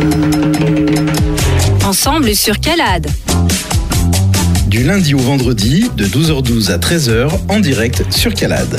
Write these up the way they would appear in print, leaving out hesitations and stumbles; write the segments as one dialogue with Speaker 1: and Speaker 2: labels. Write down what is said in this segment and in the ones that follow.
Speaker 1: Ensemble sur Calade.
Speaker 2: Du lundi au vendredi, de 12h12 à 13h, en direct sur Calade.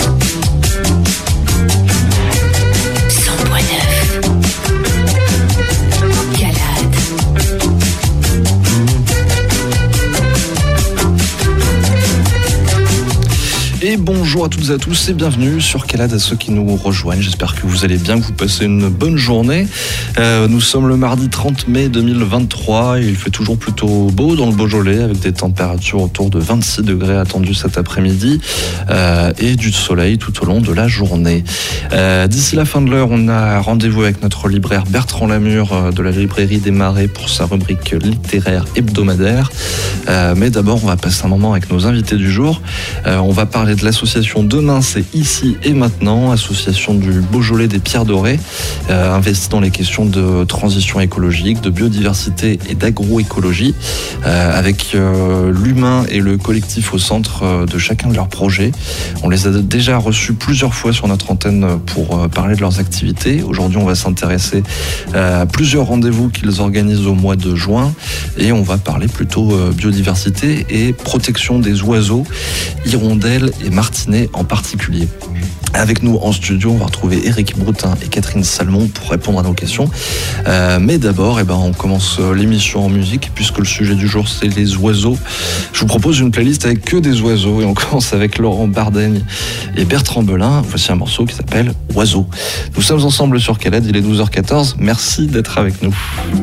Speaker 2: Et bonjour à toutes et à tous et bienvenue sur Calade à ceux qui nous rejoignent. J'espère que vous allez bien, que vous passez une bonne journée. Nous sommes le mardi 30 mai 2023 et il fait toujours plutôt beau dans le Beaujolais avec des températures autour de 26 degrés attendues cet après-midi et du soleil tout au long de la journée. D'ici la fin de l'heure, on a rendez-vous avec notre libraire Bertrand Lamure de la librairie des Marais pour sa rubrique littéraire hebdomadaire. Mais d'abord, on va passer un moment avec nos invités du jour. On va parler de l'association Demain, c'est ici et maintenant, association du Beaujolais des Pierres Dorées, investie dans les questions de transition écologique, de biodiversité et d'agroécologie, avec l'humain et le collectif au centre de chacun de leurs projets. On les a déjà reçus plusieurs fois sur notre antenne pour parler de leurs activités. Aujourd'hui, on va s'intéresser à plusieurs rendez-vous qu'ils organisent au mois de juin et on va parler plutôt biodiversité et protection des oiseaux, hirondelles et martinets en particulier. Avec nous en studio, on va retrouver Éric Broutin et Catherine Salmon pour répondre à nos questions. Mais d'abord, on commence l'émission en musique, puisque le sujet du jour, c'est les oiseaux. Je vous propose une playlist avec que des oiseaux, et on commence avec Laurent Bardaigne et Bertrand Belin. Voici un morceau qui s'appelle « Oiseaux ». Nous sommes ensemble sur Calade, il est 12h14. Merci d'être avec nous.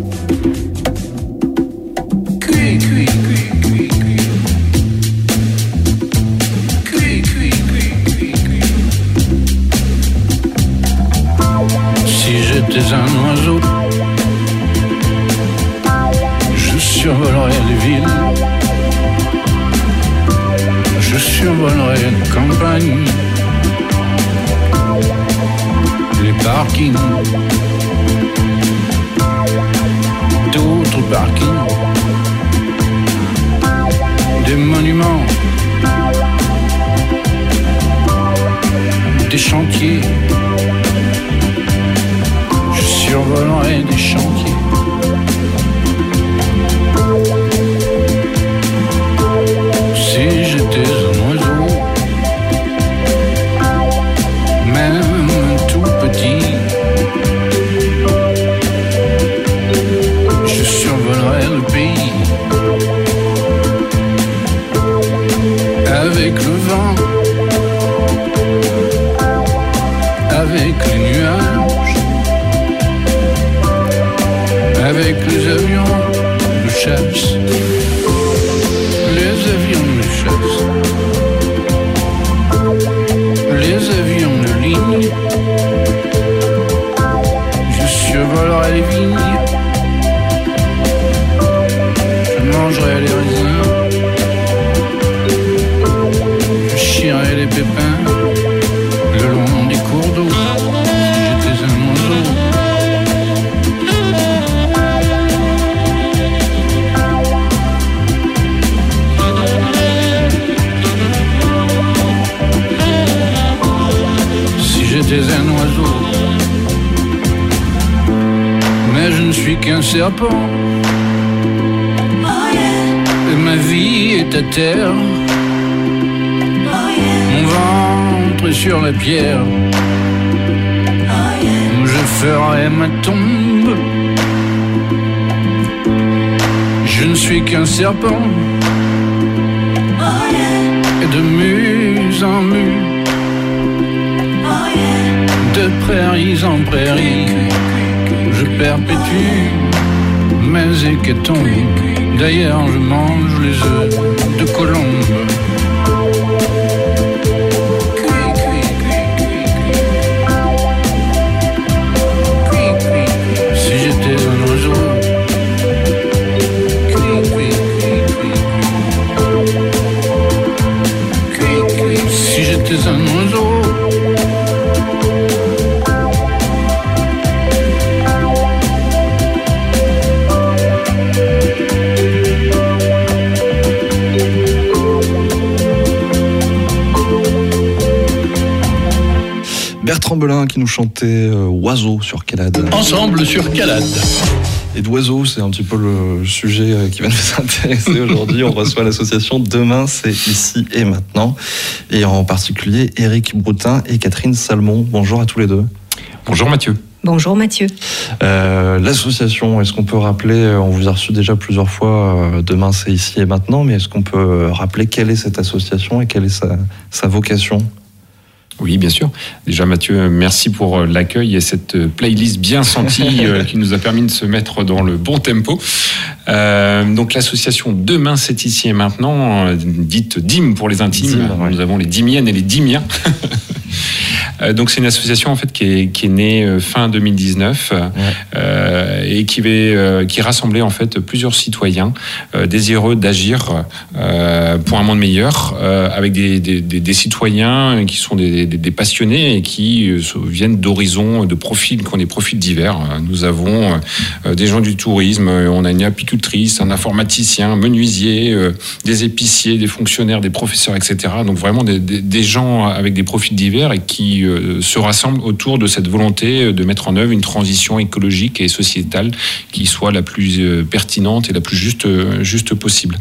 Speaker 3: J'étais un oiseau, je survolerais les villes, je survolerais les campagnes, les parkings, d'autres parkings, des monuments, des chantiers. Je survolerai des chantiers. Si j'étais un oiseau, même tout petit, je survolerai le pays avec le vent, avec les nuages, avec les avions de chasse, les avions de chasse, les avions de ligne, je survolerai les vignes, je mangerai les raisins, je chierai les pépins le long des cours d'eau, si j'étais un oiseau. J'étais un oiseau, mais je ne suis qu'un serpent. Oh yeah. Et ma vie est à terre. Oh yeah. Mon ventre est sur la pierre. Oh yeah. Je ferai ma tombe. Je ne suis qu'un serpent. Oh yeah. Et de muse en muse, de prairies en prairies, je perpétue mes hécatombes. D'ailleurs, je mange les œufs de colombe. Si j'étais un oiseau, si j'étais un oiseau,
Speaker 2: Belin qui nous chantait Oiseau sur Calade.
Speaker 3: Ensemble sur Calade.
Speaker 2: Et d'oiseaux, c'est un petit peu le sujet qui va nous intéresser aujourd'hui. On reçoit l'association Demain, c'est ici et maintenant. Et en particulier, Éric Broutin et Catherine Salmon. Bonjour à tous les deux.
Speaker 4: Bonjour Mathieu.
Speaker 1: Bonjour Mathieu.
Speaker 2: L'association, est-ce qu'on peut rappeler, on vous a reçu déjà plusieurs fois, Demain, c'est ici et maintenant, mais est-ce qu'on peut rappeler quelle est cette association et quelle est sa vocation ?
Speaker 4: Oui, bien sûr. Déjà, Mathieu, merci pour l'accueil et cette playlist bien sentie qui nous a permis de se mettre dans le bon tempo. Donc, l'association Demain, c'est ici et maintenant, dite DIM pour les intimes. Nous avons les dimiennes et les dimiens. Donc, c'est une association en fait qui est née fin 2019 et qui rassemblait en fait plusieurs citoyens désireux d'agir pour un monde meilleur, avec des citoyens qui sont des passionnés et qui viennent d'horizons, de profils, qui ont des profils divers. Nous avons des gens du tourisme, on a une apicultrice, un informaticien, un menuisier, des épiciers, des fonctionnaires, des professeurs, etc. Donc vraiment des gens avec des profils divers et qui se rassemblent autour de cette volonté de mettre en œuvre une transition écologique et sociétale qui soit la plus pertinente et la plus juste possible.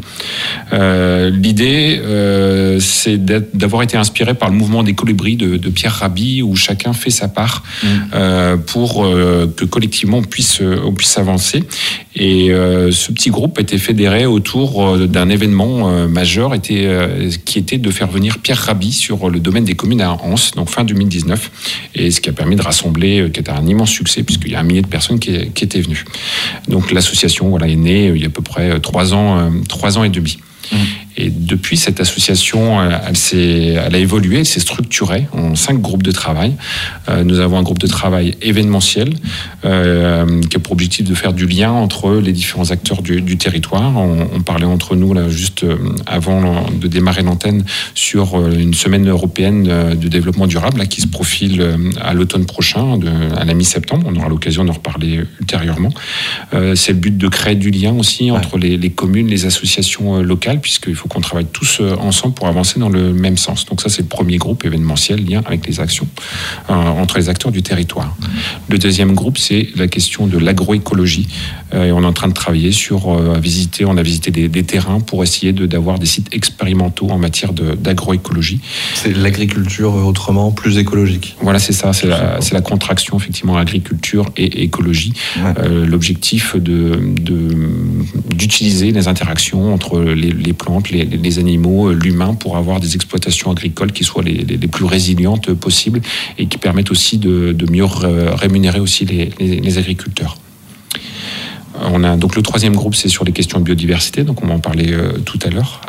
Speaker 4: L'idée, c'est d'avoir été inspiré par le mouvement des colibris de Pierre Rabhi, où chacun fait sa part pour que collectivement on puisse avancer. Et ce petit groupe était fédéré autour d'un événement majeur qui était de faire venir Pierre Rabhi sur le domaine des communes à Anse, donc fin 2019, et ce qui a permis de rassembler, qui était un immense succès, puisqu'il y a 1 millier de personnes qui étaient venues. Donc l'association est née il y a à peu près 3 ans et demi. Et depuis, cette association, elle a évolué, elle s'est structurée en 5 groupes de travail. Nous avons un groupe de travail événementiel qui a pour objectif de faire du lien entre les différents acteurs du territoire. On parlait entre nous, là, juste avant de démarrer l'antenne, sur une semaine européenne de développement durable là, qui se profile à l'automne prochain, à la mi-septembre. On aura l'occasion d'en reparler ultérieurement. C'est le but de créer du lien aussi entre les communes, les associations locales, puisqu'il faut qu'on travaille tous ensemble pour avancer dans le même sens. Donc ça, c'est le premier groupe événementiel, lien avec les actions entre les acteurs du territoire. Le deuxième groupe, c'est la question de l'agroécologie. Et on est en train de travailler on a visité des terrains pour essayer d'avoir des sites expérimentaux en matière d'agroécologie. C'est
Speaker 2: l'agriculture autrement plus écologique.
Speaker 4: Voilà, c'est ça. C'est la contraction, effectivement, agriculture et écologie. Ouais. L'objectif d'utiliser les interactions entre les plantes, les animaux, l'humain, pour avoir des exploitations agricoles qui soient les plus résilientes possibles et qui permettent aussi de mieux rémunérer aussi les agriculteurs. Donc le troisième groupe, c'est sur les questions de biodiversité, donc on va en parler tout à l'heure.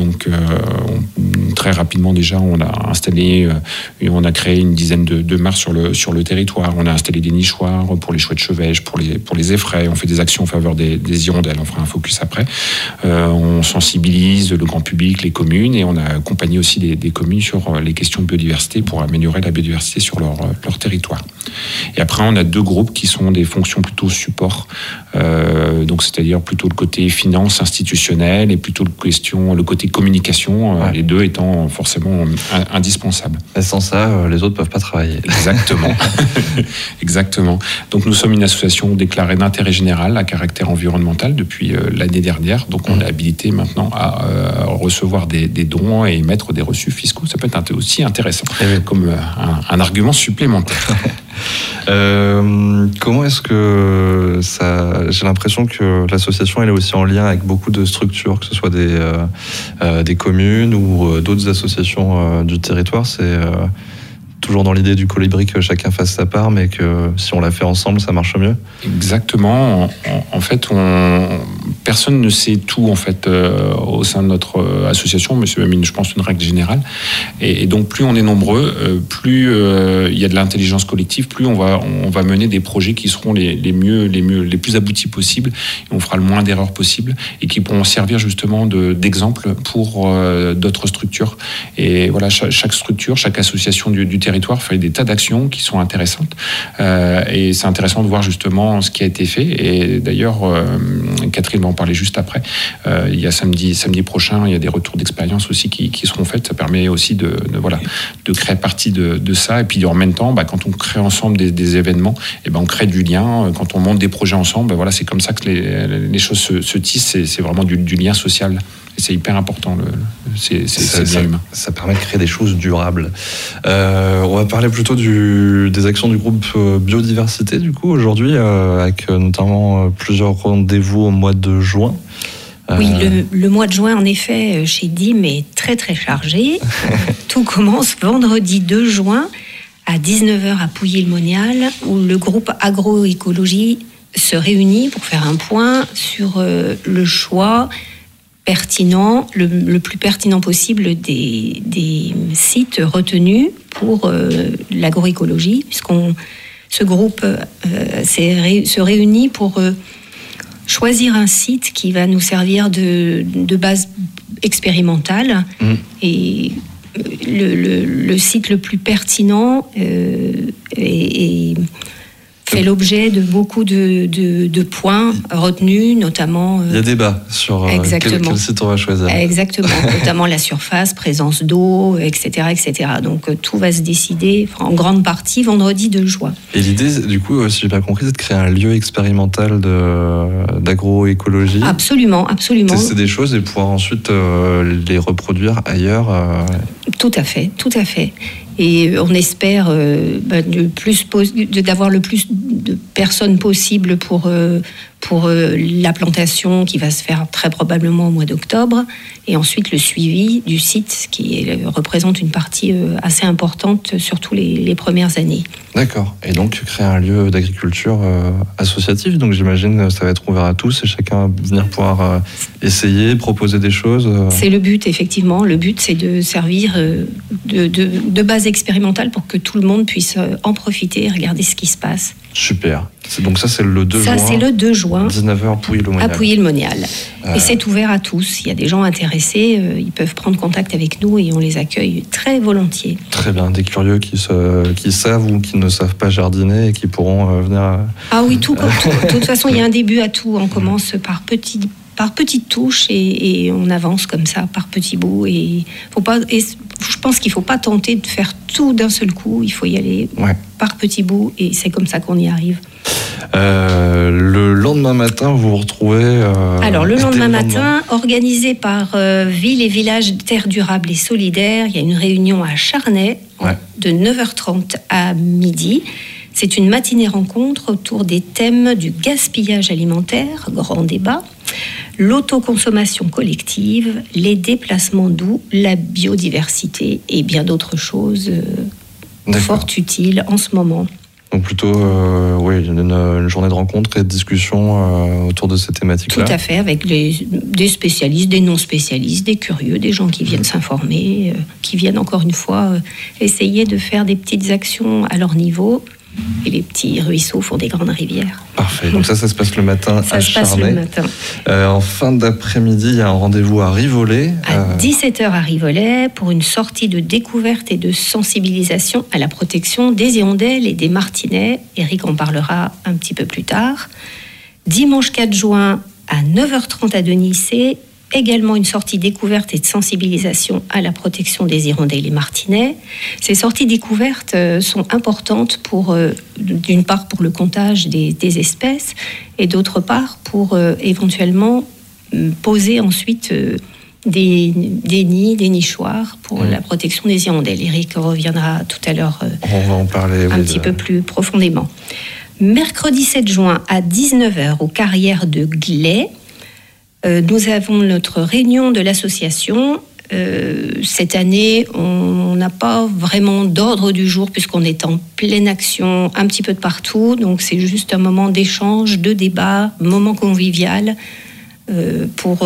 Speaker 4: Très rapidement déjà, on a créé une dizaine de mares sur le territoire. On a installé des nichoirs pour les chouettes chevêches, pour les effraies. On fait des actions en faveur des hirondelles. On fera un focus après. On sensibilise le grand public, les communes, et on a accompagné aussi des communes sur les questions de biodiversité pour améliorer la biodiversité sur leur territoire. Et après, on a 2 groupes qui sont des fonctions plutôt support. Donc c'est-à-dire plutôt le côté finance institutionnelle et plutôt le côté communication, les deux étant forcément indispensables.
Speaker 2: Et sans ça, les autres ne peuvent pas travailler.
Speaker 4: Exactement. Exactement. Donc nous sommes une association déclarée d'intérêt général à caractère environnemental depuis l'année dernière. Donc on est habilité maintenant à recevoir des dons et émettre des reçus fiscaux. Ça peut être aussi intéressant comme un argument supplémentaire.
Speaker 2: Comment est-ce que ça... J'ai l'impression que l'association elle est aussi en lien avec beaucoup de structures, que ce soit des communes ou d'autres associations du territoire. C'est toujours dans l'idée du colibri que chacun fasse sa part, mais que si on la fait ensemble, ça marche mieux.
Speaker 4: Exactement. En fait, personne ne sait tout en fait au sein de notre association, mais c'est même je pense une règle générale. Et donc plus on est nombreux, plus il y a de l'intelligence collective, plus on va mener des projets qui seront les plus aboutis possibles. Et on fera le moins d'erreurs possibles et qui pourront servir justement d'exemple pour d'autres structures. Et voilà, chaque structure, chaque association du territoire fait des tas d'actions qui sont intéressantes. Et c'est intéressant de voir justement ce qui a été fait. Et d'ailleurs, Catherine va en parler juste après. Il y a samedi prochain, il y a des retours d'expérience aussi qui seront faits. Ça permet aussi de créer partie de ça. Et puis en même temps, quand on crée ensemble des événements, on crée du lien. Quand on monte des projets ensemble, c'est comme ça que les choses se tissent. C'est vraiment du lien social. Et c'est hyper important, c'est bien humain.
Speaker 2: Ça permet de créer des choses durables. On va parler plutôt des actions du groupe Biodiversité, du coup, aujourd'hui, avec notamment plusieurs rendez-vous au mois de juin.
Speaker 5: Oui, le mois de juin, en effet, chez DIM est très très chargé. Tout commence vendredi 2 juin à 19h à Pouilly-le-Monial, où le groupe agroécologie se réunit pour faire un point sur le choix pertinent, le plus pertinent possible des sites retenus pour l'agroécologie, ce groupe se réunit pour choisir un site qui va nous servir de base expérimentale. Et le site le plus pertinent fait l'objet de beaucoup de points retenus, notamment...
Speaker 2: Il y a débat sur quel site on va choisir.
Speaker 5: Exactement, notamment la surface, présence d'eau, etc. etc. Donc tout va se décider en grande partie vendredi 2 juin. Et
Speaker 2: l'idée, du coup, si j'ai bien compris, c'est de créer un lieu expérimental d'agroécologie.
Speaker 5: Absolument, absolument.
Speaker 2: Tester des choses et pouvoir ensuite les reproduire ailleurs.
Speaker 5: Tout à fait, tout à fait. Et on espère d'avoir le plus de personnes possible pour la plantation qui va se faire très probablement au mois d'octobre, et ensuite le suivi du site qui représente une partie assez importante, surtout les premières années.
Speaker 2: D'accord. Et donc créer un lieu d'agriculture associatif, donc j'imagine que ça va être ouvert à tous et chacun va venir pouvoir essayer, proposer des choses.
Speaker 5: C'est le but, effectivement. Le but, c'est de servir de base expérimentale pour que tout le monde puisse en profiter et regarder ce qui se passe.
Speaker 2: Super. Donc ça, c'est le 2 juin.
Speaker 5: Ça, c'est le 2 juin.
Speaker 2: 19h, Pouilly-le-Monial.
Speaker 5: À Pouilly-le-Monial. Et c'est ouvert à tous. Il y a des gens intéressés, ils peuvent prendre contact avec nous et on les accueille très volontiers.
Speaker 2: Très bien. Des curieux qui savent ou qui ne savent pas jardiner et qui pourront venir...
Speaker 5: Ah oui, tout comme tout. De toute façon, il y a un début à tout. On commence par petites touches et on avance comme ça, par petits bouts. Et je pense qu'il ne faut pas tenter de faire tout d'un seul coup. Il faut y aller par petits bouts et c'est comme ça qu'on y arrive.
Speaker 2: Le lendemain matin, vous vous retrouvez...
Speaker 5: Alors, le lendemain matin, organisé par Ville et Village Terre Durable et Solidaire, il y a une réunion à Charnay de 9h30 à midi. C'est une matinée rencontre autour des thèmes du gaspillage alimentaire, grand débat, l'autoconsommation collective, les déplacements doux, la biodiversité et bien d'autres choses fort utiles en ce moment.
Speaker 2: Donc plutôt une journée de rencontres et de discussions autour de ces thématiques-là.
Speaker 5: Tout à fait, avec des spécialistes, des non-spécialistes, des curieux, des gens qui viennent s'informer, qui viennent encore une fois essayer de faire des petites actions à leur niveau. Et les petits ruisseaux font des grandes rivières.
Speaker 2: Parfait. Donc ça se passe le matin à Charnay. Ça se passe le matin. En fin d'après-midi, il y a un rendez-vous à Rivolay.
Speaker 5: À 17h à Rivolay pour une sortie de découverte et de sensibilisation à la protection des hirondelles et des martinets. Eric en parlera un petit peu plus tard. Dimanche 4 juin à 9h30 à Denissé. Également une sortie découverte et de sensibilisation à la protection des hirondelles et des martinets. Ces sorties découvertes sont importantes d'une part pour le comptage des espèces et d'autre part pour éventuellement poser ensuite des nids, des nichoirs pour la protection des hirondelles. Eric reviendra tout à l'heure
Speaker 2: on va en parler,
Speaker 5: un petit peu plus profondément. Mercredi 7 juin à 19h aux carrières de Glay, nous avons notre réunion de l'association. Cette année, on n'a pas vraiment d'ordre du jour puisqu'on est en pleine action un petit peu de partout. Donc c'est juste un moment d'échange, de débat, moment convivial pour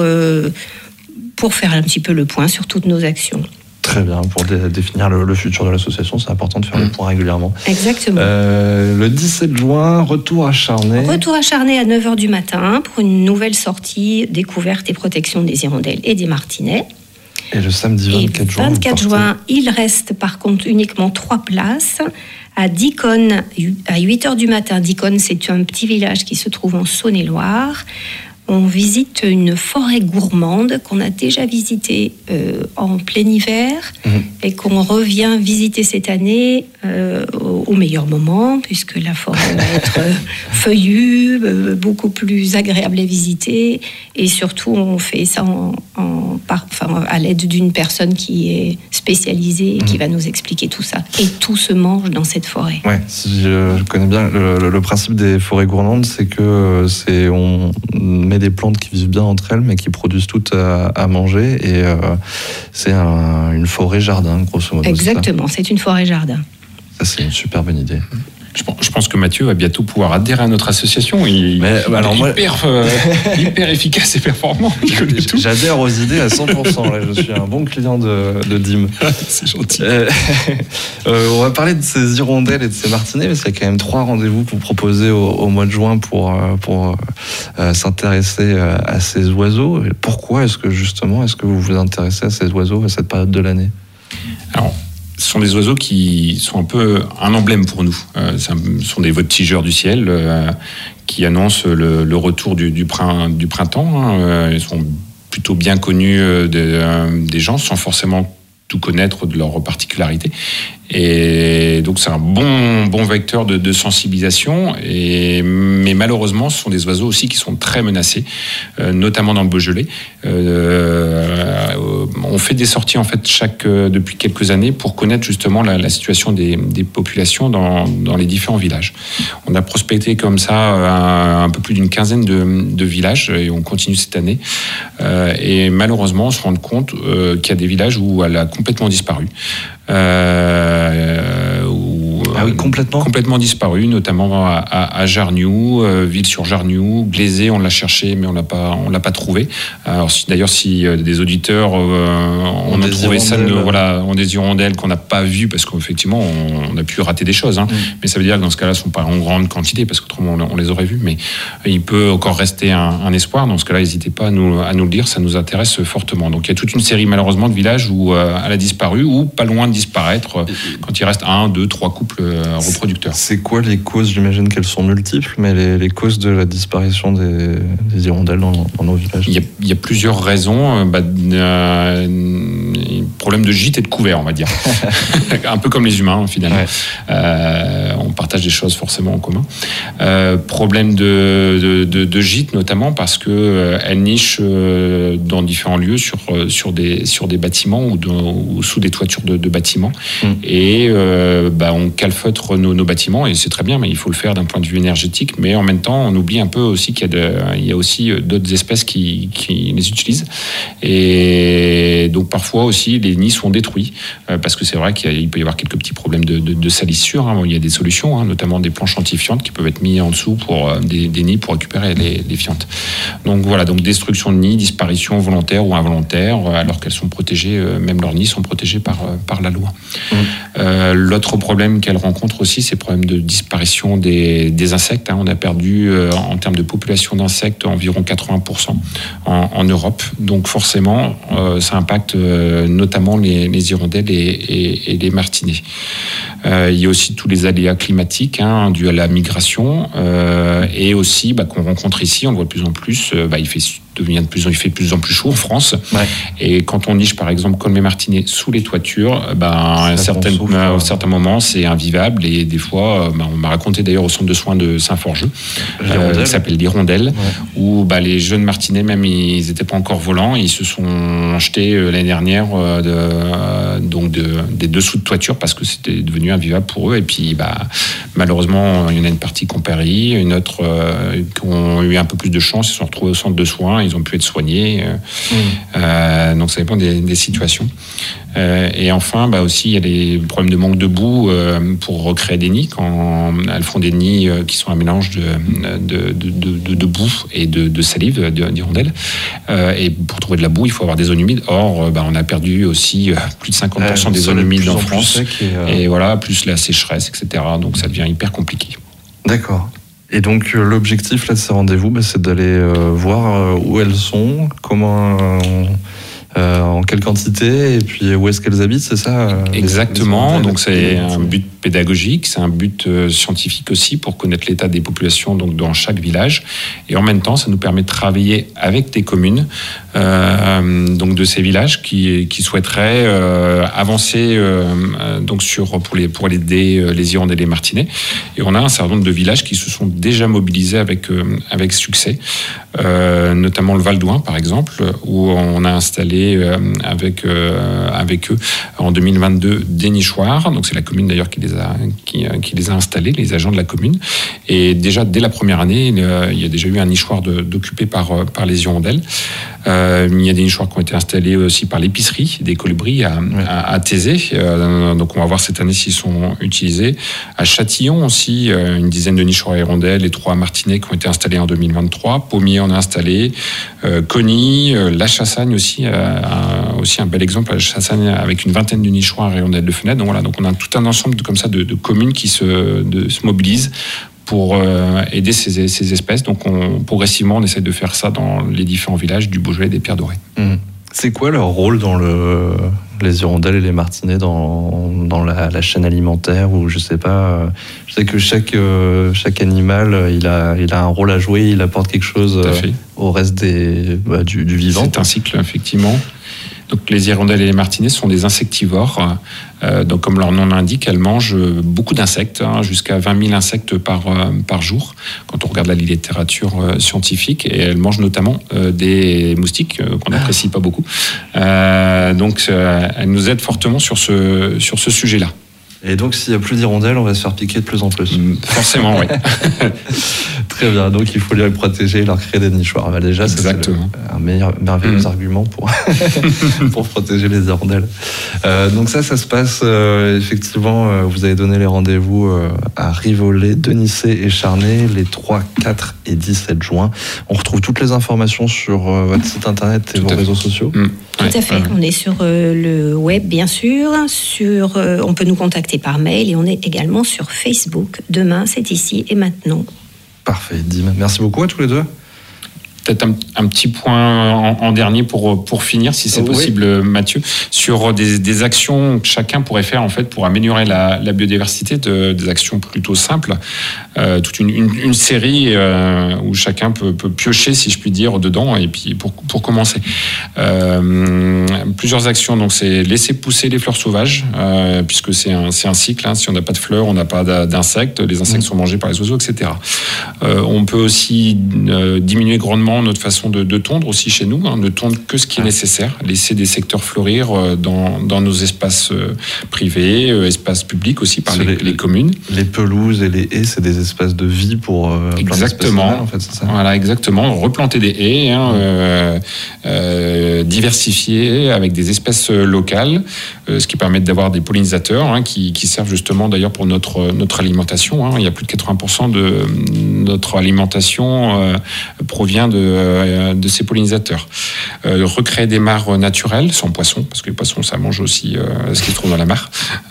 Speaker 5: faire un petit peu le point sur toutes nos actions.
Speaker 2: Très bien, pour définir le futur de l'association, c'est important de faire le point régulièrement.
Speaker 5: Exactement.
Speaker 2: Le 17 juin, retour à Charnay.
Speaker 5: Retour à Charnay à 9h du matin pour une nouvelle sortie découverte et protection des hirondelles et des martinets.
Speaker 2: Et le samedi 24 juin.
Speaker 5: 24 juin, il reste par contre uniquement 3 places. À Diconne, à 8h du matin. Diconne, c'est un petit village qui se trouve en Saône-et-Loire. on visite une forêt gourmande qu'on a déjà visitée en plein hiver et qu'on revient visiter cette année au meilleur moment, puisque la forêt va être feuillue, beaucoup plus agréable à visiter, et surtout on fait ça à l'aide d'une personne qui est spécialisée et qui va nous expliquer tout ça. Et tout se mange dans cette forêt.
Speaker 2: Ouais, si je connais bien le principe des forêts gourmandes, c'est que on met des plantes qui vivent bien entre elles, mais qui produisent toutes à manger, et c'est une forêt jardin, grosso modo.
Speaker 5: Exactement, c'est une forêt jardin.
Speaker 2: Ça, c'est une super bonne idée.
Speaker 4: Je pense que Mathieu va bientôt pouvoir adhérer à notre association. Il est hyper efficace et performant.
Speaker 2: J'adhère aux idées à 100%. Là, je suis un bon client de Dim.
Speaker 4: C'est gentil.
Speaker 2: On va parler de ces hirondelles et de ces martinets, parce qu'il y a quand même 3 rendez-vous que vous proposez au mois de juin pour s'intéresser à ces oiseaux. Et pourquoi est-ce que vous vous intéressez à ces oiseaux à cette période de l'année ?
Speaker 4: Alors, ce sont des oiseaux qui sont un peu un emblème pour nous. Ce sont des voltigeurs du ciel qui annoncent le retour du printemps. Ils sont plutôt bien connus des gens, sans forcément tout connaître de leurs particularités. Et donc c'est un bon vecteur de sensibilisation. Mais malheureusement, ce sont des oiseaux aussi qui sont très menacés, notamment dans le Beaujolais. On fait des sorties en fait depuis quelques années pour connaître justement la situation des populations dans les différents villages. On a prospecté comme ça un peu plus d'une quinzaine de villages, et on continue cette année. Et malheureusement, on se rend compte qu'il y a des villages où elle a complètement disparu. Complètement disparu, notamment à Jarniou, Ville-sur-Jarniou, Glazé, on l'a cherché mais on l'a pas trouvé. Alors si des auditeurs on a trouvé ça, ont des hirondelles qu'on n'a pas vues, parce qu'effectivement on a pu rater des choses, mais ça veut dire que dans ce cas-là, elles sont pas en grande quantité, parce qu'autrement on les aurait vues, mais il peut encore rester un espoir. Dans ce cas-là, n'hésitez pas à nous le dire, ça nous intéresse fortement. Donc il y a toute une série malheureusement de villages où elle a disparu, ou pas loin de disparaître, quand il reste 1, 2, 3 couples reproducteurs.
Speaker 2: C'est quoi les causes ? J'imagine qu'elles sont multiples, mais les causes de la disparition des hirondelles dans nos villages.
Speaker 4: Il y a plusieurs raisons. Problème de gîte et de couvert, on va dire. Un peu comme les humains, finalement. Ouais. On partage des choses forcément en commun. Problème de gîte, notamment parce que elles nichent dans différents lieux, sur des bâtiments ou sous des toitures de bâtiments. Et on calfeutre nos bâtiments, et c'est très bien, mais il faut le faire d'un point de vue énergétique. Mais en même temps, on oublie un peu aussi qu'il y a aussi d'autres espèces qui les utilisent. Et donc parfois aussi, les nids sont détruits, parce que c'est vrai qu'il peut y avoir quelques petits problèmes de salissure. Il y a des solutions, notamment des planches anti-fientes qui peuvent être mises en dessous pour des nids pour récupérer les fientes. Donc voilà, donc destruction de nids, disparition volontaire ou involontaire, alors qu'elles sont protégées, même leurs nids sont protégés par la loi. L'autre problème qu'elle rencontre aussi, c'est le problème de disparition des insectes. On a perdu, en termes de population d'insectes, environ 80% en Europe. Donc forcément, ça impacte notamment les hirondelles et les martinets. Il y a aussi tous les aléas climatiques dus à la migration, et aussi qu'on rencontre ici, on le voit de plus en plus, il fait de plus en plus chaud en France. Ouais. Et quand on niche, par exemple, comme les martinets sous les toitures, à certains moments, c'est invivable. Et des fois, on m'a raconté d'ailleurs au centre de soins de Saint-Forgeux, qui s'appelle l'Hirondelle, où les jeunes martinets, même ils n'étaient pas encore volants, ils se sont jetés l'année dernière des dessous de toiture, parce que c'était devenu invivable pour eux. Et puis, malheureusement, il y en a une partie qui ont péri, une autre qui ont eu un peu plus de chance, ils se sont retrouvés au centre de soins, ils ont pu être soignés. Donc ça dépend des situations. Et enfin, aussi, il y a des problèmes de manque de boue pour recréer des nids. Quand elles font des nids qui sont un mélange de boue et de salive d'hirondelle. Et pour trouver de la boue, il faut avoir des zones humides. Or, on a perdu aussi plus de 50% des zones humides en France. Et voilà, plus la sécheresse, etc. Donc ça devient hyper compliqué.
Speaker 2: D'accord. Et donc l'objectif là, de ces rendez-vous, c'est d'aller voir où elles sont, comment En quelle quantité et puis où est-ce qu'elles habitent, c'est ça
Speaker 4: Exactement. Donc c'est un but pédagogique, c'est un but scientifique aussi pour connaître l'état des populations donc dans chaque village. Et en même temps, ça nous permet de travailler avec des communes donc de ces villages qui souhaiteraient avancer donc pour aider les Hirondelles et les Martinets. Et on a un certain nombre de villages qui se sont déjà mobilisés avec succès, notamment le Val d'Ouin par exemple, où on a installé avec eux en 2022 des nichoirs. Donc c'est la commune d'ailleurs qui les a installés, les agents de la commune. Et déjà dès la première année, il y a déjà eu un nichoir d'occupé par les hirondelles. Il y a des nichoirs qui ont été installés aussi par l'épicerie des colibris à Thésée. Donc on va voir cette année s'ils sont utilisés. À Châtillon aussi, une dizaine de nichoirs à hirondelles et 3 martinets qui ont été installés en 2023. Pommier en a installé. Cogny, La Chassagne aussi un bel exemple à La Chassagne avec une vingtaine de nichoirs à hirondelles de fenêtres. Donc voilà, donc on a tout un ensemble de communes qui se mobilisent pour aider ces espèces. Donc progressivement, on essaie de faire ça dans les différents villages du Beaujolais et des Pierres Dorées.
Speaker 2: C'est quoi leur rôle dans les hirondelles et les martinets dans la chaîne alimentaire, ou je sais pas, je sais que chaque animal il a un rôle à jouer, il apporte quelque chose au reste du vivant.
Speaker 4: C'est un cycle effectivement. Donc les hirondelles et les martinets sont des insectivores. Donc comme leur nom l'indique, elles mangent beaucoup d'insectes, jusqu'à 20 000 insectes par jour, quand on regarde la littérature scientifique. Et elles mangent notamment des moustiques qu'on n'apprécie pas beaucoup. Donc elles nous aident fortement sur ce sujet-là.
Speaker 2: Et donc, s'il n'y a plus d'hirondelles, on va se faire piquer de plus en plus.
Speaker 4: Forcément, oui.
Speaker 2: Très bien. Donc, il faut les protéger et leur créer des nichoirs. Déjà, c'est un merveilleux argument pour protéger les hirondelles. Donc ça se passe effectivement. Vous avez donné les rendez-vous à Rivollet, Denissé et Charnay les 3, 4 et 17 juin. On retrouve toutes les informations sur votre site internet et vos réseaux sociaux.
Speaker 5: Tout à fait. On est sur le web, bien sûr. On peut nous contacter par mail et on est également sur Facebook. Demain, c'est ici et maintenant.
Speaker 2: Parfait, Dim. Merci beaucoup à tous les deux.
Speaker 4: Peut-être un petit point en dernier pour finir, si c'est possible, Mathieu, sur des actions que chacun pourrait faire en fait pour améliorer la biodiversité, des actions plutôt simples, toute une série où chacun peut piocher, si je puis dire, dedans. Et puis pour commencer, plusieurs actions. Donc c'est laisser pousser les fleurs sauvages, puisque c'est un cycle. Si on n'a pas de fleurs, on n'a pas d'insectes. Les insectes sont mangés par les oiseaux, etc. On peut aussi diminuer grandement notre façon de tondre aussi chez nous, ne tondre que ce qui est nécessaire, laisser des secteurs fleurir dans nos espaces privés, espaces publics aussi par les communes.
Speaker 2: Les pelouses et les haies, c'est des espaces de vie pour
Speaker 4: exactement. En fait, c'est ça. Voilà, exactement. Replanter des haies, diversifier avec des espèces locales, ce qui permet d'avoir des pollinisateurs qui servent justement d'ailleurs pour notre alimentation. Il y a plus de 80% de notre alimentation provient de ces pollinisateurs. Recréer des mares naturelles sans poissons, parce que les poissons ça mange aussi ce qu'ils trouvent dans la mare.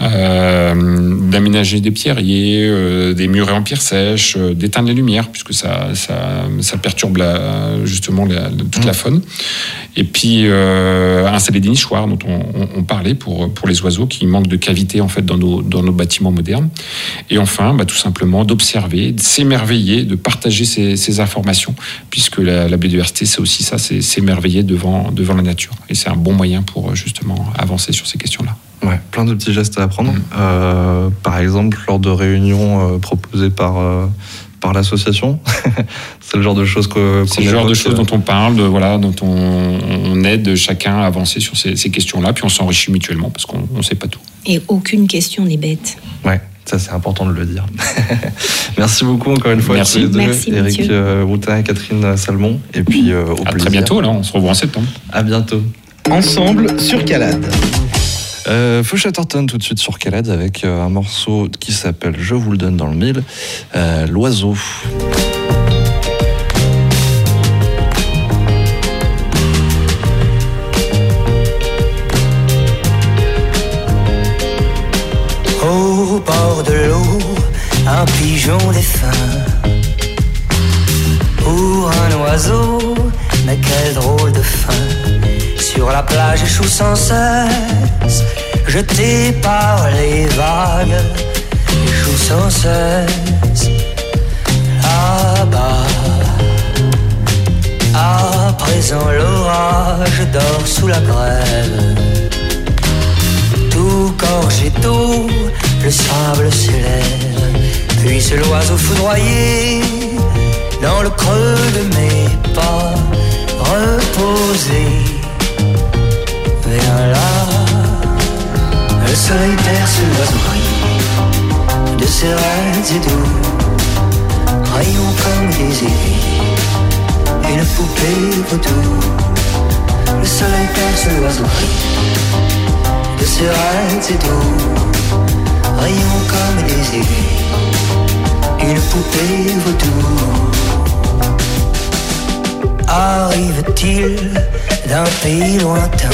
Speaker 4: D'aménager des pierriers, des murets en pierre sèche, d'éteindre les lumières puisque ça perturbe justement toute la faune. Et puis installer des nichoirs dont on parlait pour les oiseaux qui manquent de cavité en fait dans nos bâtiments modernes. Et enfin, tout simplement d'observer, de s'émerveiller, de partager ces informations, puisque la biodiversité c'est aussi ça, c'est s'émerveiller devant la nature. Et c'est un bon moyen pour justement avancer sur ces questions-là.
Speaker 2: Ouais, plein de petits gestes à apprendre. Par exemple, lors de réunions proposées par l'association, c'est le genre de choses
Speaker 4: c'est le genre de choses dont on parle, dont on aide chacun à avancer sur ces questions-là, puis on s'enrichit mutuellement parce qu'on ne sait pas tout.
Speaker 5: Et aucune question n'est bête.
Speaker 2: Ouais, ça c'est important de le dire. Merci beaucoup encore une fois.
Speaker 4: Merci.
Speaker 5: Merci
Speaker 2: Éric Routin et Catherine Salmon. Et puis au plaisir.
Speaker 4: Très bientôt, là, on se revoit en septembre.
Speaker 2: À bientôt.
Speaker 6: Ensemble sur Calade.
Speaker 2: Feu Chatterton tout de suite sur Calade avec un morceau qui s'appelle Je vous le donne dans le mille, l'oiseau.
Speaker 7: Au bord de l'eau, un pigeon défunt. Pour un oiseau, mais quel drôle de fin. sur la plage échoue sans cesse, jeté par les vagues, échoue sans cesse. Là-bas, à présent l'orage dort sous la grève. Tout gorgé d'eau, le sable s'élève, puis c'est l'oiseau foudroyé dans le creux de mes pas, reposé. Vers là, le soleil perce l'oiseau gris de ses raies et doux, rayons comme des aiguilles, une poupée vaudou. Le soleil perce l'oiseau gris de ses raies et doux, rayons comme des aiguilles, une poupée vaudou. Arrive-t-il d'un pays lointain?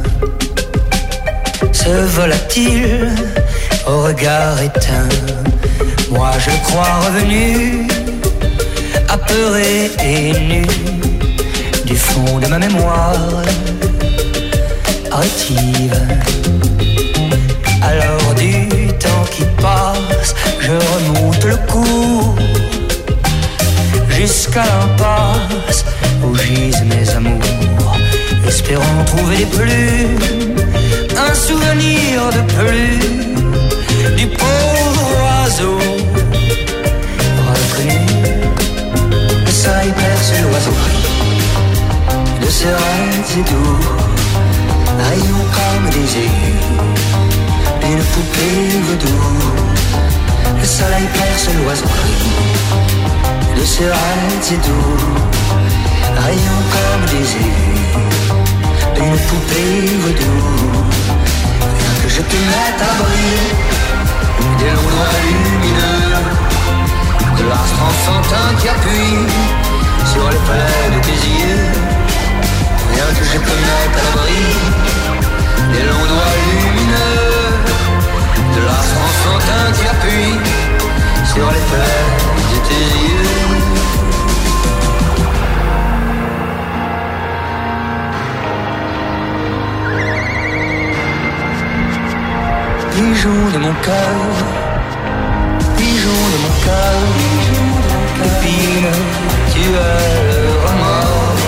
Speaker 7: Se vola-t-il au regard éteint? Moi je crois revenu, apeuré et nu, du fond de ma mémoire rétive. Alors du temps qui passe, je remonte le cours jusqu'à l'impasse où gisent mes amours, espérant trouver des plumes, un souvenir de plus du pauvre oiseau reconnu. Le soleil perce l'oiseau gris de ses raies et doux, rayons comme des aigus, une poupée vaudou. Le soleil perce l'oiseau gris de ses raies et doux, rayons comme des aigus, une poupée vaudou. Rien que je te mette à briller des longs doigts lumineux, de l'astre enfantin qui appuie sur les plaies de tes yeux. Rien que je te mette à l'abri des longs doigts lumineux, de l'astre enfantin qui appuie sur les plaies de tes yeux. Pigeon de mon cœur, pigeon de mon cœur, épine, tu es le remords,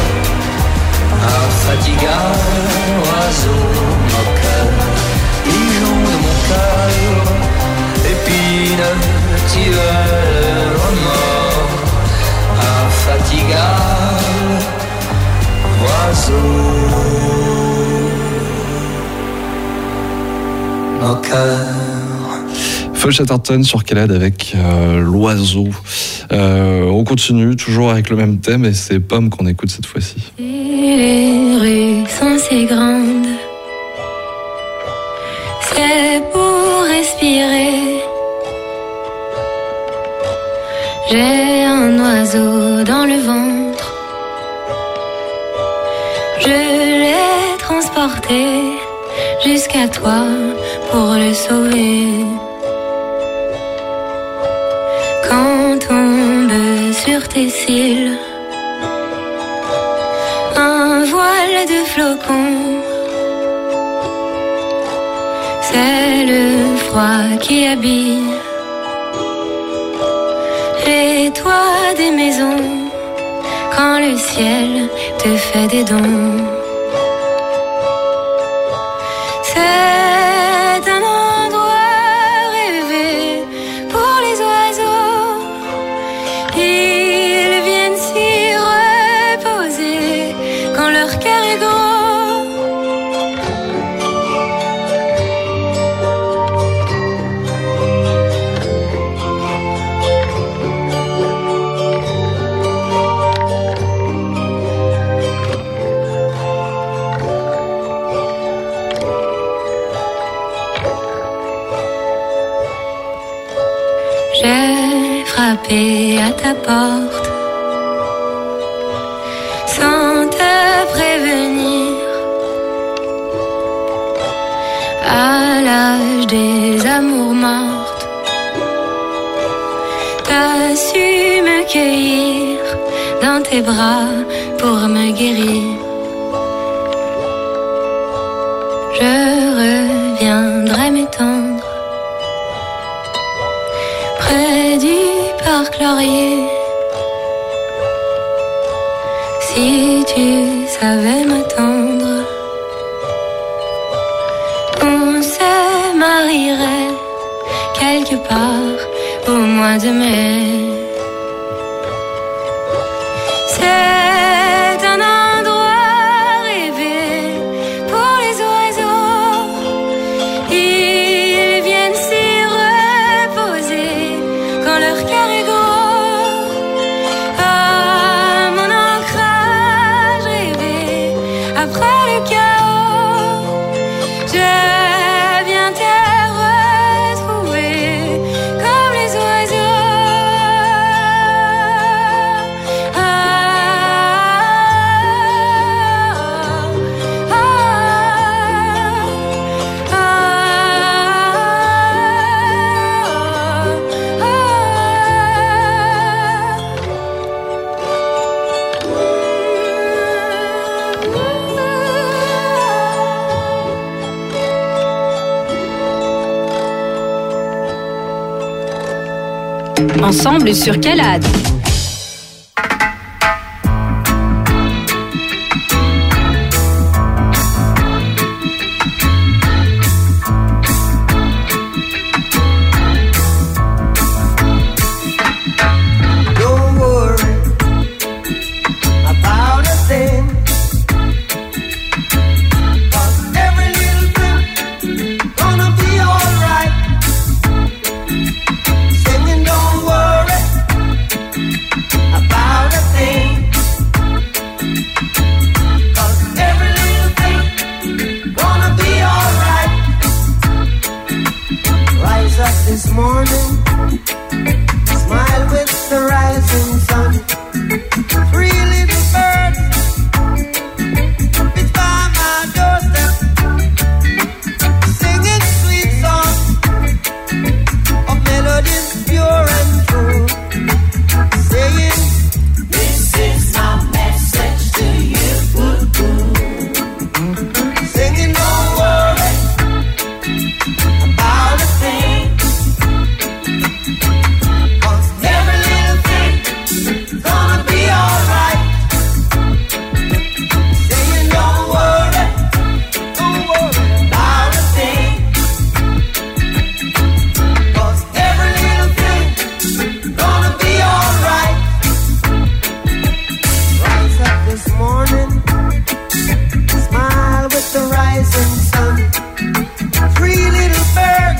Speaker 7: infatigable oiseau moqueur. Pigeon de mon cœur, épine, tu es le remords, infatigable oiseau.
Speaker 2: Feu Chatterton sur Calade avec l'oiseau. On continue toujours avec le même thème et c'est Pomme qu'on écoute cette fois-ci.
Speaker 8: Les rues sont si grandes, c'est pour respirer. J'ai un oiseau dans le ventre, je l'ai transporté jusqu'à toi pour le sauver. Quand tombe sur tes cils un voile de flocons, c'est le froid qui habille les toits des maisons quand le ciel te fait des dons. C'est un endroit rêvé pour les oiseaux. Ils viennent s'y reposer quand leur cœur est gros. J'ai frappé à ta porte sans te prévenir. À l'âge des amours mortes, t'as su me cueillir dans tes bras pour me guérir. j'aimerais m'étendre près du parc Laurier. Si tu savais m'attendre, on se marierait quelque part au mois de mai. C'est un endroit rêvé pour les oiseaux. Ils viennent s'y reposer quand leur cœur est gros. Ah, mon ancrage rêvé après le chaos. Je viens te retrouver comme les oiseaux.
Speaker 1: Ensemble sur Calade.
Speaker 7: Don't worry about a thing, 'cause every little thing gonna be alright. Singing, don't worry about a thing, 'cause every little thing gonna be alright. Rise up this morning, smile with the rising sun. Three little birds, it's by my doorstep, singing sweet songs of melodies pure and true, saying, this is my message to you. Singing, don't worry about a thing, 'cause every little thing gonna be alright. Saying, don't worry about a thing, 'cause every little thing gonna be alright. Rise up this morning, smile with the rising sun. Three little birds,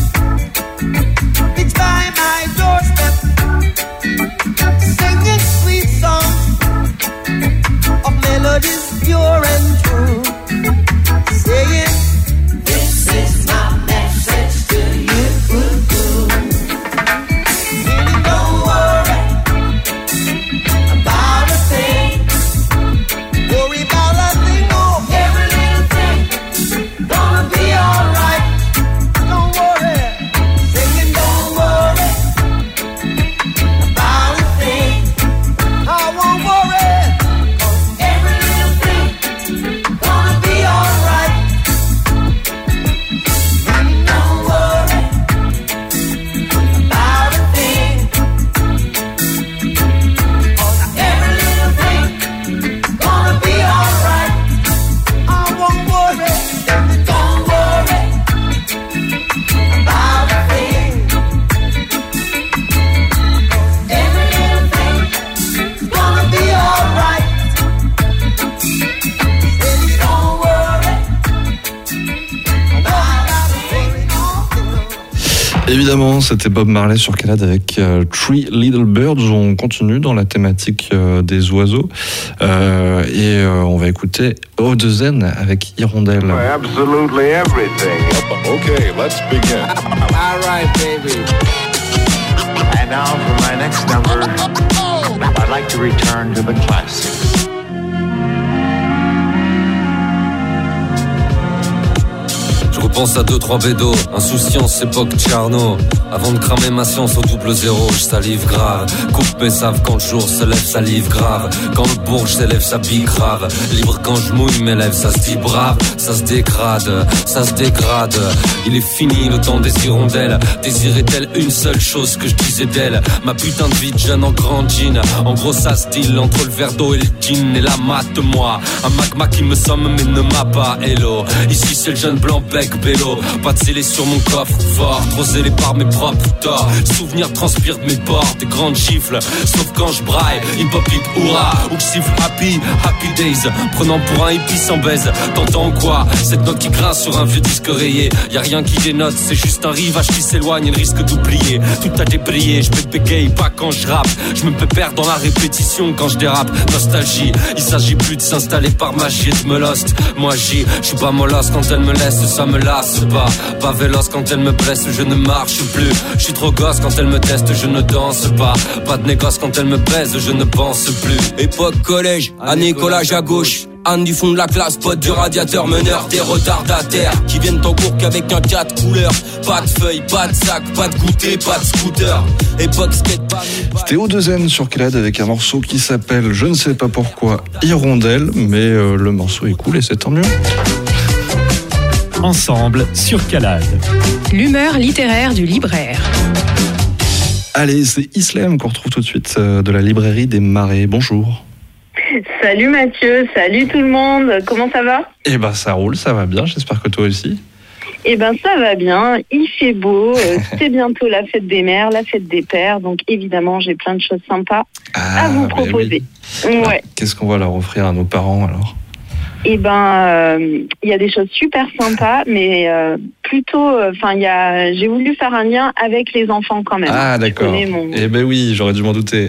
Speaker 7: it's by my doorstep, singing sweet songs of melodies pure and true, saying, this is my message to you. Saying, don't worry about a thing, worry about a thing, oh, every little thing gonna be alright. Don't worry, singing, don't worry about a thing. I won't worry, 'cause every little thing gonna be alright. Singing, don't worry about a thing, 'cause every little thing gonna be alright. I won't worry, singing, don't worry about a thing, 'cause every little thing gonna be alright. Singing, don't worry about a thing.
Speaker 2: Évidemment, c'était Bob Marley sur Calade avec Three Little Birds. On continue dans la thématique des oiseaux et on va écouter Odezen avec Hirondelle.
Speaker 9: Absolutely everything.
Speaker 10: Okay, let's begin.
Speaker 9: All right, baby. And now for my next number, I'd like to return to the classics.
Speaker 10: Je
Speaker 11: repense à 2-3 bédos, insouciance, époque Tcherno. Avant de cramer ma science au 00, je salive grave. Coupe mes saves quand le jour se lève, salive grave. Quand le bourge s'élève, ça pique grave. Libre quand je mouille mes lèvres, ça se dit brave. Ça se dégrade, ça se dégrade. Il est fini le temps des hirondelles. Désirait-elle une seule chose que je disais d'elle? Ma putain de vie de jeune en grand jean. En gros ça se deal entre le verre d'eau et le jean. Et la mate-moi, un magma qui me somme mais ne m'a pas hello. Ici c'est le jeune blanc bec bélo. Pas de scellé sur mon coffre fort, trop zélé par mes propres torts. Souvenirs transpirent de mes bords, des grandes gifles. Sauf quand je braille, hip-hop hip hurrah. Ou que siffle happy, happy days. Prenant pour un hippie sans baise. T'entends quoi? Cette note qui grince sur un vieux disque rayé. Y'a rien qui dénote, c'est juste un rivage qui s'éloigne et le risque d'oublier. Tout a débrayé, je peux bégayer pas quand je rappe. Je me pépère dans la répétition quand je dérape. Nostalgie, il s'agit plus de s'installer par magie et de me lost. Moi je suis pas molosse quand elle me laisse, ça me lasse pas. Pas véloce quand elle me blesse, je ne marche plus. Je suis trop gosse quand elle me teste, je ne danse pas. Pas de négoce quand elle me baise, je ne pense plus. Époque collège, année collage à gauche. Anne du fond de la classe, pote du radiateur, meneur des retardataires qui viennent en cours qu'avec un 4 couleurs. Pas de feuilles, pas de sac, pas de goûter, pas de scooter. Époque skate pas.
Speaker 2: C'était O2N sur Calade avec un morceau qui s'appelle, je ne sais pas pourquoi, Hirondelle, mais le morceau est cool et c'est tant mieux.
Speaker 6: Ensemble sur Calade.
Speaker 1: L'humeur littéraire du libraire.
Speaker 2: Allez, c'est Islam qu'on retrouve tout de suite de la librairie des Marais. Bonjour.
Speaker 12: Salut Mathieu, salut tout le monde, comment ça va?
Speaker 2: Eh ben ça roule, ça va bien, j'espère que toi aussi.
Speaker 12: Eh ben ça va bien, il fait beau, c'est bientôt la fête des mères, la fête des pères, donc évidemment j'ai plein de choses sympas à vous proposer.
Speaker 2: Oui.
Speaker 12: Ouais.
Speaker 2: Alors, qu'est-ce qu'on va leur offrir à nos parents alors?
Speaker 12: Eh ben, il y a des choses super sympas, mais plutôt, j'ai voulu faire un lien avec les enfants quand même.
Speaker 2: Ah d'accord. Eh ben oui, j'aurais dû m'en douter.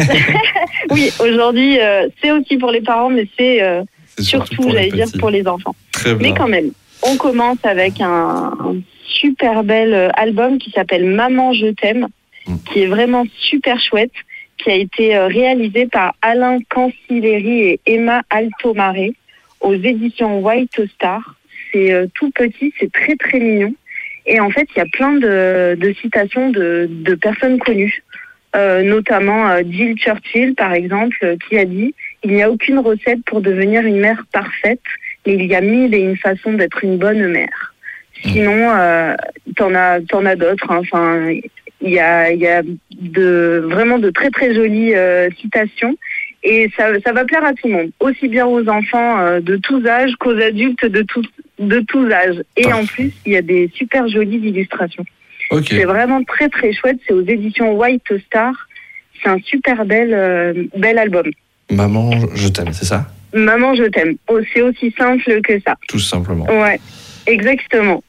Speaker 12: Oui, aujourd'hui, c'est aussi pour les parents, mais c'est surtout, j'allais dire, pour les enfants.
Speaker 2: Très bien.
Speaker 12: Mais quand même, on commence avec un super bel album qui s'appelle Maman, je t'aime, qui est vraiment super chouette, qui a été réalisé par Alain Cancelleri et Emma Altomaré aux éditions White Star. C'est tout petit, c'est très très mignon. Et en fait, il y a plein de citations de personnes connues. Notamment Jill Churchill, par exemple, qui a dit « Il n'y a aucune recette pour devenir une mère parfaite, mais il y a 1001 façons d'être une bonne mère. » Sinon, t'en as d'autres. Hein. Enfin, il y a vraiment de très très jolies citations. Et ça va plaire à tout le monde, aussi bien aux enfants de tous âges qu'aux adultes de tous âges. Et en plus, il y a des super jolies illustrations. Okay. C'est vraiment très très chouette, c'est aux éditions White Star. C'est un super bel album.
Speaker 2: Maman, je t'aime, c'est ça?
Speaker 12: Maman, je t'aime. Oh, c'est aussi simple que ça.
Speaker 2: Tout simplement.
Speaker 12: Ouais, exactement.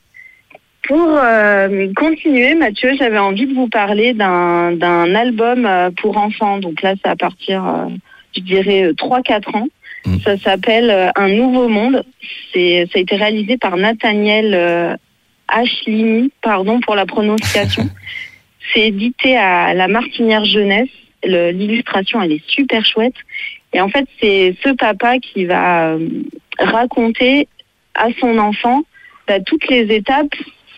Speaker 12: Pour continuer, Mathieu, j'avais envie de vous parler d'un album pour enfants. Donc là, c'est à partir, je dirais, 3-4 ans. Ça s'appelle Un nouveau monde. Ça a été réalisé par Nathaniel Ashlimi, pardon pour la prononciation. C'est édité à la Martinière Jeunesse. L'illustration, elle est super chouette. Et en fait, c'est ce papa qui va raconter à son enfant toutes les étapes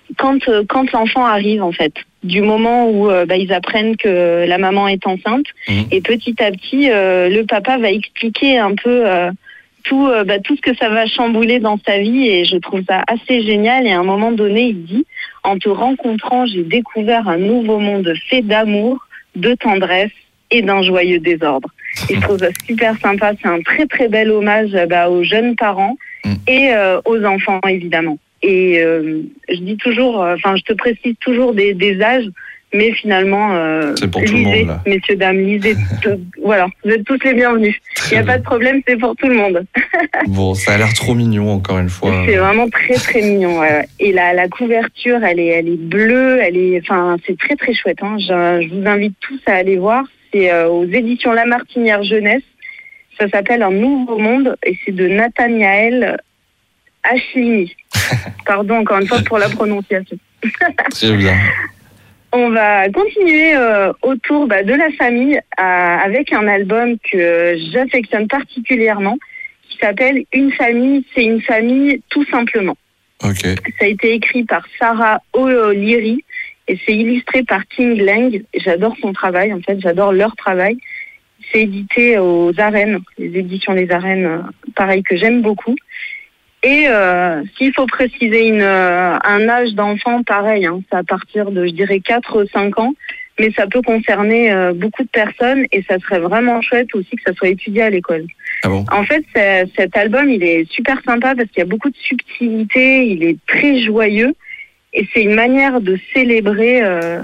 Speaker 12: quand l'enfant arrive, en fait. Du moment où ils apprennent que la maman est enceinte. Et petit à petit, le papa va expliquer un peu tout ce que ça va chambouler dans sa vie. Et je trouve ça assez génial. Et à un moment donné, il dit « En te rencontrant, j'ai découvert un nouveau monde fait d'amour, de tendresse et d'un joyeux désordre. » Et je trouve ça super sympa. C'est un très très bel hommage aux jeunes parents et aux enfants, évidemment. Et je dis toujours, je te précise toujours des âges, mais finalement,
Speaker 2: c'est pour
Speaker 12: lisez,
Speaker 2: tout le monde, là.
Speaker 12: Messieurs, dames, lisez. Voilà, vous êtes tous les bienvenus. Il n'y a pas de problème, c'est pour tout le monde.
Speaker 2: Bon, ça a l'air trop mignon, encore une fois.
Speaker 12: C'est vraiment très très mignon. Ouais. Et la couverture, elle est bleue, c'est très très chouette. Hein. Je vous invite tous à aller voir. C'est aux éditions La Martinière Jeunesse. Ça s'appelle Un nouveau monde et c'est de Nathaniel Ashlimi. Pardon encore une fois pour la prononciation.
Speaker 2: C'est bien.
Speaker 12: On va continuer autour de la famille avec un album que j'affectionne particulièrement qui s'appelle Une famille, c'est une famille tout simplement.
Speaker 2: Okay.
Speaker 12: Ça a été écrit par Sarah O'Leary et c'est illustré par King Lang. J'adore son travail, en fait, j'adore leur travail. C'est édité aux Arènes, les éditions Les Arènes, pareil, que j'aime beaucoup. Et s'il faut préciser un âge d'enfant, pareil, hein, c'est à partir de, je dirais, 4-5 ans, mais ça peut concerner beaucoup de personnes et ça serait vraiment chouette aussi que ça soit étudié à l'école.
Speaker 2: Ah bon ?
Speaker 12: En fait, cet album, il est super sympa parce qu'il y a beaucoup de subtilité, il est très joyeux et c'est une manière de célébrer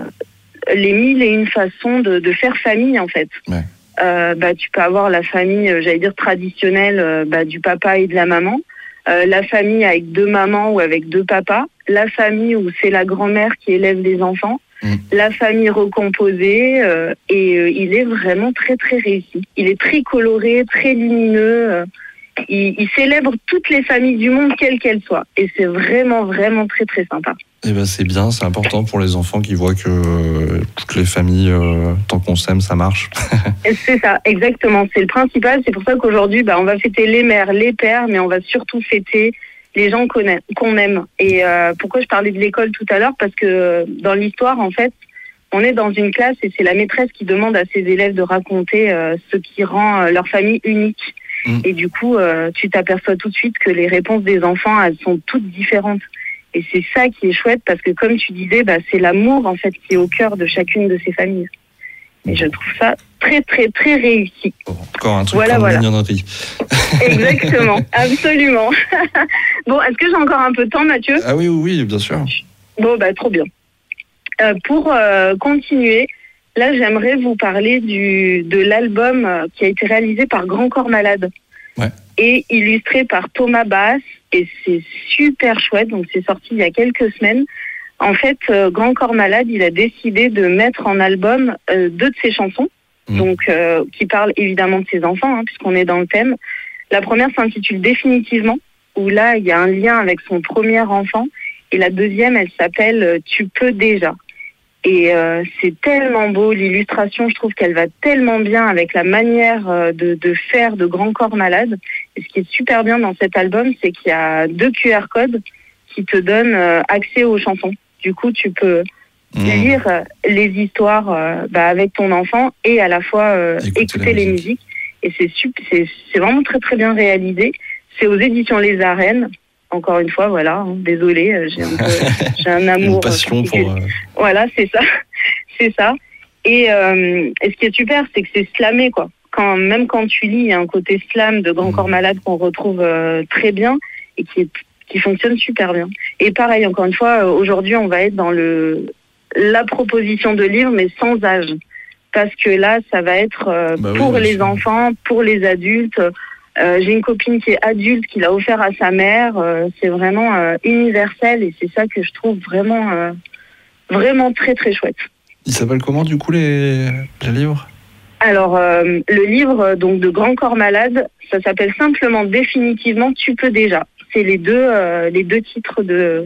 Speaker 12: les 1001 façons de faire famille, en fait.
Speaker 2: Ouais.
Speaker 12: Tu peux avoir la famille, j'allais dire traditionnelle, du papa et de la maman, la famille avec 2 mamans ou avec 2 papas, la famille où c'est la grand-mère qui élève les enfants, la famille recomposée, il est vraiment très très réussi. Il est très coloré, très lumineux, il célèbre toutes les familles du monde, quelles qu'elles soient, et c'est vraiment vraiment très très sympa.
Speaker 2: Eh ben c'est bien, c'est important pour les enfants qui voient que toutes les familles, tant qu'on s'aime, ça marche.
Speaker 12: C'est ça, exactement. C'est le principal. C'est pour ça qu'aujourd'hui, on va fêter les mères, les pères, mais on va surtout fêter les gens qu'on aime. Et pourquoi je parlais de l'école tout à l'heure ? Parce que dans l'histoire, en fait, on est dans une classe et c'est la maîtresse qui demande à ses élèves de raconter ce qui rend leur famille unique. Et du coup, tu t'aperçois tout de suite que les réponses des enfants, elles sont toutes différentes. Et c'est ça qui est chouette parce que comme tu disais, c'est l'amour en fait qui est au cœur de chacune de ces familles. Et je trouve ça très très très réussi.
Speaker 2: Bon, encore un truc comme mignonnerie.
Speaker 12: Exactement, absolument. Bon, est-ce que j'ai encore un peu de temps, Mathieu ?
Speaker 2: Ah oui, bien sûr.
Speaker 12: Bon, trop bien. Pour continuer, là j'aimerais vous parler de l'album qui a été réalisé par Grand Corps Malade.
Speaker 2: Ouais.
Speaker 12: Et illustré par Thomas Bass, et c'est super chouette, donc c'est sorti il y a quelques semaines. En fait, Grand Corps Malade, il a décidé de mettre en album 2 de ses chansons, donc qui parlent évidemment de ses enfants, hein, puisqu'on est dans le thème. La première s'intitule Définitivement, où là, il y a un lien avec son premier enfant, et la deuxième, elle s'appelle Tu peux déjà. Et c'est tellement beau, l'illustration, je trouve qu'elle va tellement bien avec la manière de faire de Grand Corps Malade. Et ce qui est super bien dans cet album, c'est qu'il y a 2 QR codes qui te donnent accès aux chansons. Du coup, tu peux lire les histoires avec ton enfant et à la fois écouter les musiques. Et c'est vraiment très très bien réalisé. C'est aux éditions Les Arènes. Encore une fois, voilà, désolée, j'ai un amour.
Speaker 2: Une passion pour...
Speaker 12: Voilà, c'est ça. Et ce qui est super, c'est que c'est slamé, quoi. Même quand tu lis, il y a un côté slam de Grand Corps Malade qu'on retrouve très bien et qui fonctionne super bien. Et pareil, encore une fois, aujourd'hui, on va être dans la proposition de livre, mais sans âge. Parce que là, ça va être pour les enfants, pour les adultes. J'ai une copine qui est adulte, qui l'a offert à sa mère. C'est vraiment universel et c'est ça que je trouve vraiment, vraiment très très chouette.
Speaker 2: Il s'appelle comment du coup les livres ?
Speaker 12: Alors le livre donc de Grand Corps Malade, ça s'appelle simplement Définitivement Tu peux déjà. C'est les deux titres de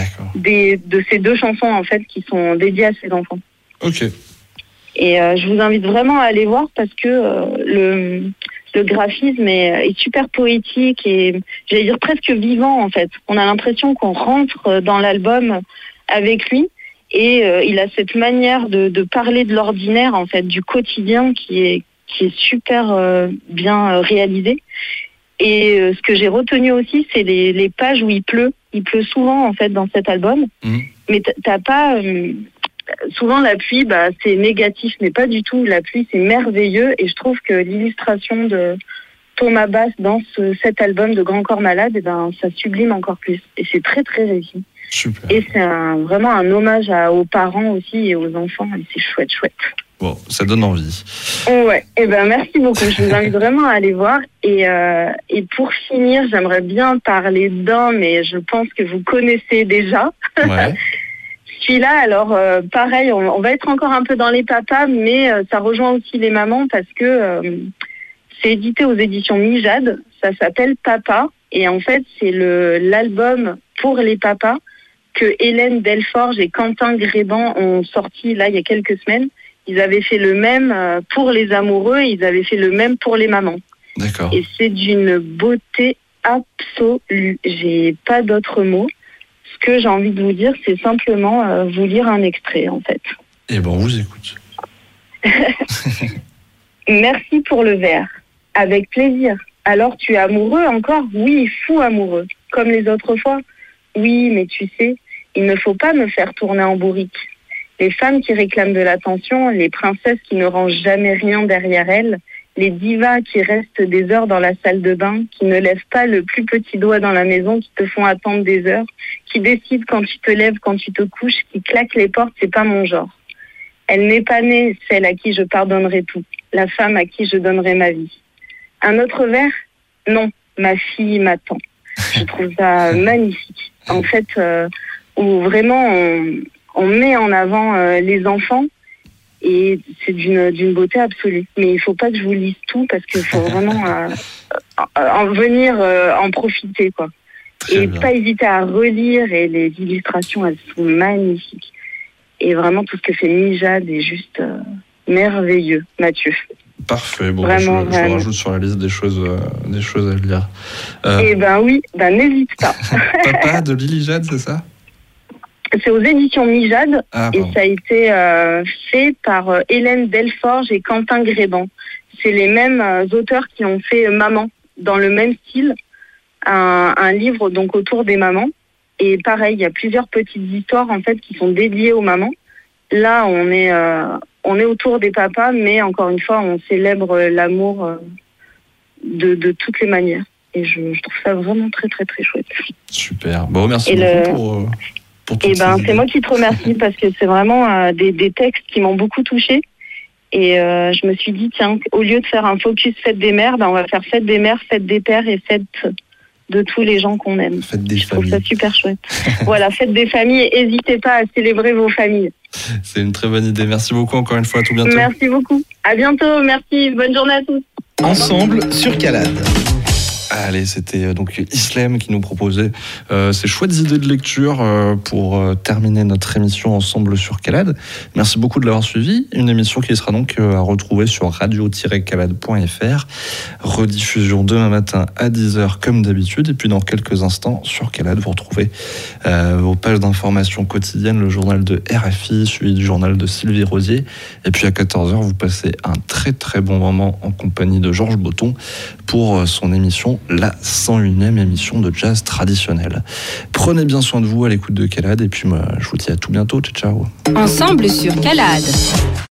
Speaker 12: ces 2 chansons en fait qui sont dédiées à ses enfants.
Speaker 2: Ok.
Speaker 12: Et je vous invite vraiment à aller voir parce que le graphisme est super poétique et j'allais dire presque vivant en fait. On a l'impression qu'on rentre dans l'album avec lui et il a cette manière de parler de l'ordinaire en fait, du quotidien qui est super bien réalisé. Et ce que j'ai retenu aussi, c'est les pages où il pleut. Il pleut souvent en fait dans cet album, mais t'as pas souvent la pluie, c'est négatif, mais pas du tout. La pluie, c'est merveilleux et je trouve que l'illustration de Thomas Bass dans cet album de Grand Corps Malade, ça sublime encore plus. Et c'est très très réussi.
Speaker 2: Super.
Speaker 12: Et c'est vraiment un hommage aux parents aussi et aux enfants. Et c'est chouette.
Speaker 2: Bon, ça donne envie.
Speaker 12: Ouais. Et merci beaucoup. Je vous invite vraiment à aller voir. Et pour finir, j'aimerais bien parler d'un, mais je pense que vous connaissez déjà. Ouais. Celui-là, alors pareil, on va être encore un peu dans les papas, mais ça rejoint aussi les mamans parce que c'est édité aux éditions Mijade. Ça s'appelle Papa. Et en fait, c'est l'album pour les papas que Hélène Delforge et Quentin Gréban ont sorti là il y a quelques semaines. Ils avaient fait le même pour les amoureux et ils avaient fait le même pour les mamans.
Speaker 2: D'accord.
Speaker 12: Et c'est d'une beauté absolue. J'ai pas d'autres mots. Ce que j'ai envie de vous dire, c'est simplement vous lire un extrait, en fait.
Speaker 2: Eh ben, on vous écoute.
Speaker 12: Merci pour le verre. Avec plaisir. Alors, tu es amoureux encore ? Oui, fou amoureux. Comme les autres fois ? Oui, mais tu sais, il ne faut pas me faire tourner en bourrique. Les femmes qui réclament de l'attention, les princesses qui ne rangent jamais rien derrière elles, les divas qui restent des heures dans la salle de bain, qui ne lèvent pas le plus petit doigt dans la maison, qui te font attendre des heures, qui décident quand tu te lèves, quand tu te couches, qui claquent les portes, c'est pas mon genre. Elle n'est pas née, celle à qui je pardonnerai tout, la femme à qui je donnerai ma vie. Un autre verre ? Non, ma fille m'attend. Je trouve ça magnifique. En fait, où vraiment on met en avant les enfants, et c'est d'une beauté absolue. Mais il ne faut pas que je vous lise tout, parce qu'il faut vraiment en venir en profiter, quoi. Et pas hésiter à relire, et les illustrations, elles sont magnifiques. Et vraiment, tout ce que fait Mijad est juste merveilleux, Mathieu.
Speaker 2: Parfait, bon,
Speaker 12: vraiment,
Speaker 2: je rajoute sur la liste des choses à lire.
Speaker 12: Eh ben oui, n'hésite pas.
Speaker 2: Papa de Lily Jade, c'est ça ?
Speaker 12: C'est aux éditions Mijad, et ça a été fait par Hélène Delforge et Quentin Gréban. C'est les mêmes auteurs qui ont fait Maman, dans le même style, un livre donc autour des mamans. Et pareil, il y a plusieurs petites histoires en fait qui sont dédiées aux mamans. Là, on est autour des papas, mais encore une fois, on célèbre l'amour de toutes les manières. Et je trouve ça vraiment très très très chouette.
Speaker 2: Super. Bon, merci beaucoup pour tout ça.
Speaker 12: C'est moi qui te remercie parce que c'est vraiment des textes qui m'ont beaucoup touchée. Et je me suis dit, tiens, au lieu de faire un focus fête des mères, on va faire fête des mères, fête des pères et fête de tous les gens qu'on aime.
Speaker 2: Fête des
Speaker 12: je
Speaker 2: familles.
Speaker 12: trouve ça super chouette. Voilà, fête des familles. N'hésitez pas à célébrer vos familles.
Speaker 2: C'est une très bonne idée. Merci beaucoup encore une fois. À tout bientôt.
Speaker 12: Merci beaucoup. À bientôt. Merci. Bonne journée à tous.
Speaker 6: Ensemble sur Calade.
Speaker 2: Allez, c'était donc Islem qui nous proposait ces chouettes idées de lecture pour terminer notre émission Ensemble sur Calade. Merci beaucoup de l'avoir suivi. Une émission qui sera donc à retrouver sur radio-calade.fr. Rediffusion demain matin à 10h comme d'habitude. Et puis dans quelques instants sur Calade, vous retrouvez vos pages d'information quotidiennes, le journal de RFI, suivi du journal de Sylvie Rosier. Et puis à 14h, vous passez un très très bon moment en compagnie de Georges Botton pour son émission la 101e émission de jazz traditionnel. Prenez bien soin de vous à l'écoute de Calade et puis moi je vous dis à tout bientôt. Ciao.
Speaker 1: Ensemble sur Calade.